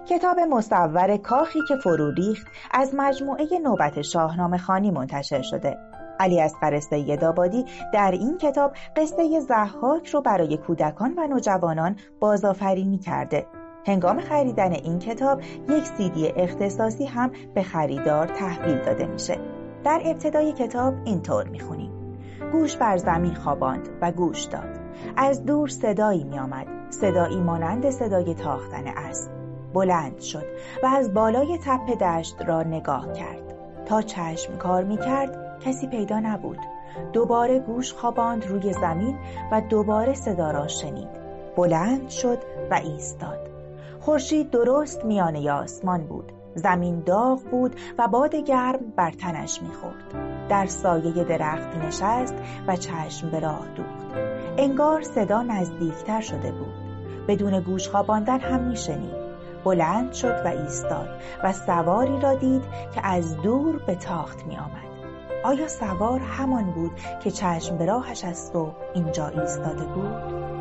کتاب مصور کاخی که فرو ریخت از مجموعه نوبت شاهنامه خوانی منتشر شده. علیاصغر سیدآبادی در این کتاب قصه ضحاک رو برای کودکان و نوجوانان بازآفرینی کرده. هنگام خریدن این کتاب یک CD اختصاصی هم به خریدار تحویل داده میشه. در ابتدای کتاب اینطور میخونیم: گوش بر زمین خواباند و گوش داد. از دور صدایی می آمد، صدایی مانند صدای تاختن اسب. بلند شد و از بالای تپه دشت را نگاه کرد. تا چشم کار می کرد کسی پیدا نبود. دوباره گوش خواباند روی زمین و دوباره صدا را شنید. بلند شد و ایستاد. خورشید درست میانه آسمان بود. زمین داغ بود و باد گرم بر تنش می‌خورد. در سایه درخت نشست و چشم به راه دوخت. انگار صدا نزدیکتر شده بود. بدون گوش خواباندن هم میشنید. بلند شد و ایستاد و سواری را دید که از دور به تاخت می آمد. آیا سوار همان بود که چشم به راهش از صبح اینجا ایستاده بود؟